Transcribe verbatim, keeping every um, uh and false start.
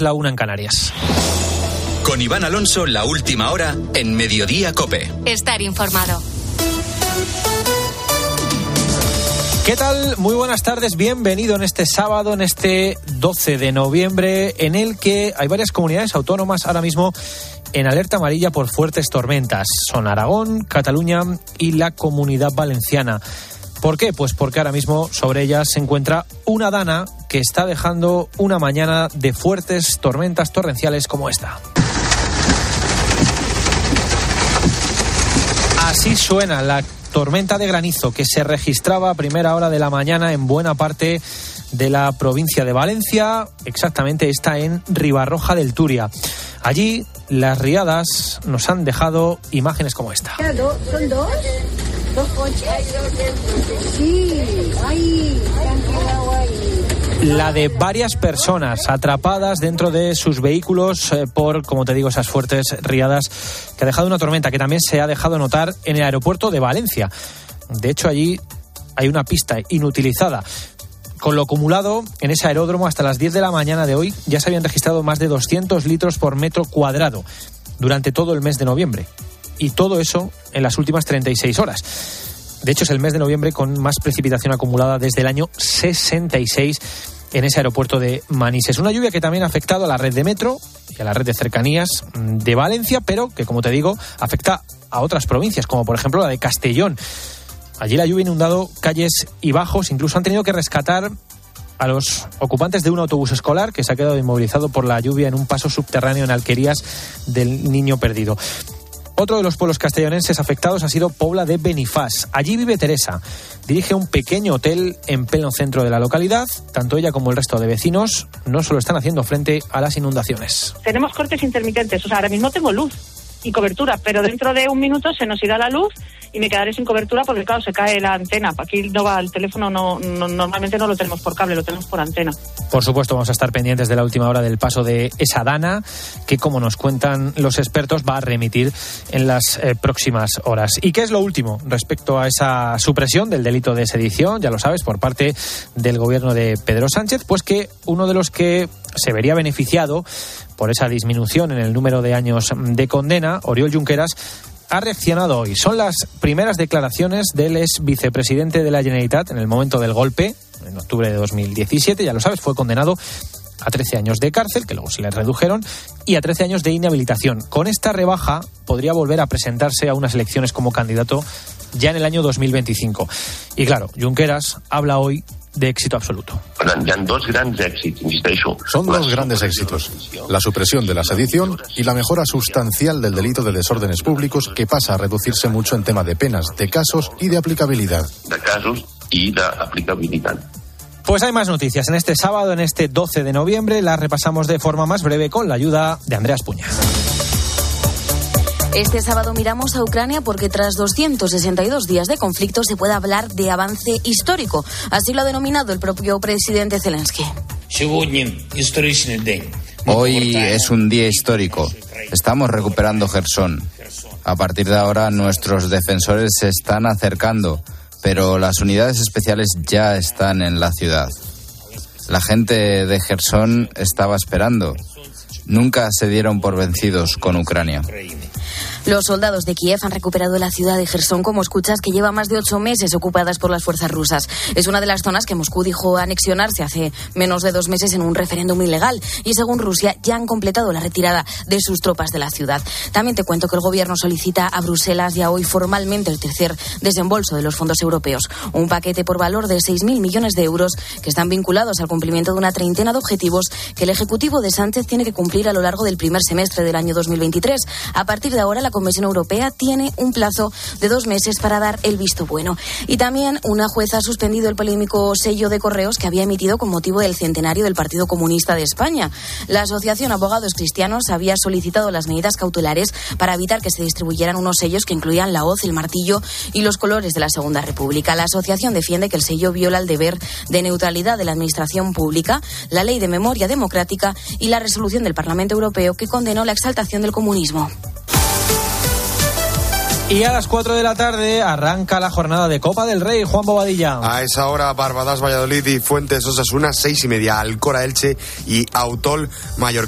es la una en Canarias. Con Iván Alonso, la última hora en Mediodía COPE. Estar informado. ¿Qué tal? Muy buenas tardes, bienvenido en este sábado, en este doce de noviembre, en el que hay varias comunidades autónomas ahora mismo en alerta amarilla por fuertes tormentas. Son Aragón, Cataluña y la Comunidad Valenciana. ¿Por qué? Pues porque ahora mismo sobre ellas se encuentra una dana que está dejando una mañana de fuertes tormentas torrenciales como esta. Así suena la tormenta de granizo que se registraba a primera hora de la mañana en buena parte de la provincia de Valencia, exactamente está en Ribarroja del Turia. Allí las riadas nos han dejado imágenes como esta. ¿Son dos? ¿Dos coches? Sí, ahí, tranquila, ahí. La de varias personas atrapadas dentro de sus vehículos eh, por, como te digo, esas fuertes riadas que ha dejado una tormenta que también se ha dejado notar en el aeropuerto de Valencia. De hecho, allí hay una pista inutilizada. Con lo acumulado en ese aeródromo hasta las diez de la mañana de hoy ya se habían registrado más de doscientos litros por metro cuadrado durante todo el mes de noviembre. Y todo eso en las últimas treinta y seis horas. De hecho, es el mes de noviembre con más precipitación acumulada desde el año sesenta y seis en ese aeropuerto de Manises. Una lluvia que también ha afectado a la red de metro y a la red de cercanías de Valencia, pero que, como te digo, afecta a otras provincias, como por ejemplo la de Castellón. Allí la lluvia ha inundado calles y bajos, incluso han tenido que rescatar a los ocupantes de un autobús escolar que se ha quedado inmovilizado por la lluvia en un paso subterráneo en Alquerías del Niño Perdido. Otro de los pueblos castellonenses afectados ha sido Pobla de Benifás. Allí vive Teresa. Dirige un pequeño hotel en pleno centro de la localidad. Tanto ella como el resto de vecinos no solo están haciendo frente a las inundaciones. Tenemos cortes intermitentes. O sea, ahora mismo tengo luz y cobertura, pero dentro de un minuto se nos irá la luz y me quedaré sin cobertura porque, claro, se cae la antena. Aquí no va el teléfono, no, no normalmente no lo tenemos por cable, lo tenemos por antena. Por supuesto, vamos a estar pendientes de la última hora del paso de esa dana, que, como nos cuentan los expertos, va a remitir en las eh, próximas horas. ¿Y qué es lo último respecto a esa supresión del delito de sedición? Ya lo sabes, por parte del gobierno de Pedro Sánchez, pues que uno de los que se vería beneficiado por esa disminución en el número de años de condena, Oriol Junqueras, ha reaccionado hoy. Son las primeras declaraciones del ex vicepresidente de la Generalitat en el momento del golpe, en octubre de dos mil diecisiete, ya lo sabes, fue condenado a trece años de cárcel, que luego se le redujeron, y a trece años de inhabilitación. Con esta rebaja podría volver a presentarse a unas elecciones como candidato ya en el año dos mil veinticinco. Y claro, Junqueras habla hoy de éxito absoluto. Son dos grandes éxitos: la supresión de la sedición y la mejora sustancial del delito de desórdenes públicos, que pasa a reducirse mucho en tema de penas, de casos y de aplicabilidad. De casos y de aplicabilidad. Pues hay más noticias en este sábado, en este doce de noviembre. Las repasamos de forma más breve con la ayuda de Andreas Puña. Este sábado miramos a Ucrania porque tras doscientos sesenta y dos días de conflicto se puede hablar de avance histórico. Así lo ha denominado el propio presidente Zelensky. Hoy es un día histórico. Estamos recuperando Jersón. A partir de ahora nuestros defensores se están acercando, pero las unidades especiales ya están en la ciudad. La gente de Jersón estaba esperando. Nunca se dieron por vencidos con Ucrania. Los soldados de Kiev han recuperado la ciudad de Jersón, como escuchas, que lleva más de ocho meses ocupadas por las fuerzas rusas. Es una de las zonas que Moscú dijo anexionarse hace menos de dos meses en un referéndum ilegal. Y según Rusia, ya han completado la retirada de sus tropas de la ciudad. También te cuento que el gobierno solicita a Bruselas ya hoy formalmente el tercer desembolso de los fondos europeos. Un paquete por valor de seis mil millones de euros que están vinculados al cumplimiento de una treintena de objetivos que el Ejecutivo de Sánchez tiene que cumplir a lo largo del primer semestre del año dos mil veintitrés. A partir de ahora, la Comisión Europea tiene un plazo de dos meses para dar el visto bueno. Y también una jueza ha suspendido el polémico sello de correos que había emitido con motivo del centenario del Partido Comunista de España. La Asociación Abogados Cristianos había solicitado las medidas cautelares para evitar que se distribuyeran unos sellos que incluían la hoz, el martillo y los colores de la Segunda República. La asociación defiende que el sello viola el deber de neutralidad de la administración pública, la Ley de Memoria Democrática y la resolución del Parlamento Europeo que condenó la exaltación del comunismo. Y a las cuatro de la tarde arranca la jornada de Copa del Rey. Juan Bobadilla. A esa hora, Barbadas Valladolid y Fuentes Osasuna, seis y media, Alcora Elche y Autol Mallorca.